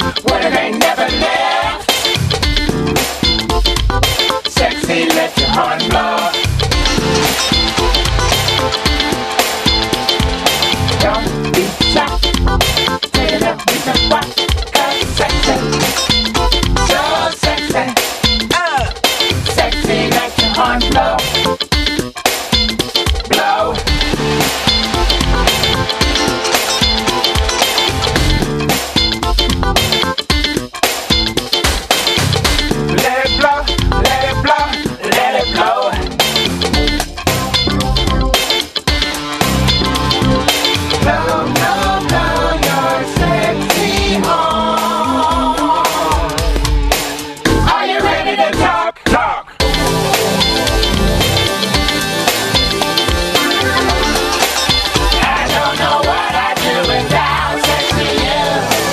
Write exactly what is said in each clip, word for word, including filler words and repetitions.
when it ain't never left. Sexy, let your heart blow. Don't be shy, take it up, be some what, 'cause it's sexy, so sexy. Uh, sexy, let your heart blow. Blow. Let it blow, let it blow, let it blow. Blow, blow, blow your sexy horn. Are you ready to talk? Talk. I don't know what I'd do without sexy you.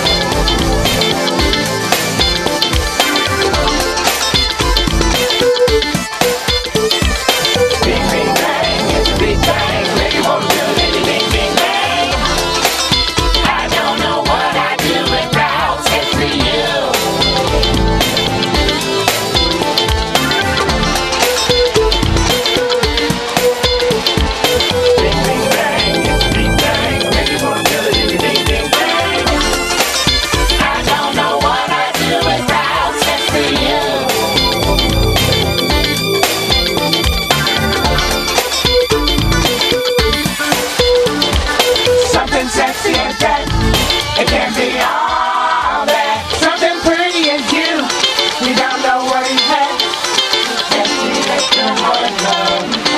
Bing, bing, bang, it's a big bang. Really won't do it, bing, bing, bang. I don't know what I'd do without sexy you. Bing, bing, bang, it's a big bang. Really won't do it, bing, bing, bang. I don't know what I'd do without sexy you. Something sexy as that, it can be all that. Something pretty as you, we don't know what he had. Sexy, let your heart blow.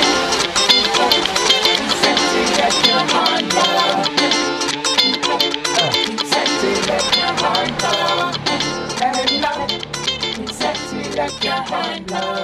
Sexy, let your heart blow. Uh, Sexy, let your heart blow. Let it blow. Sexy, let your heart blow.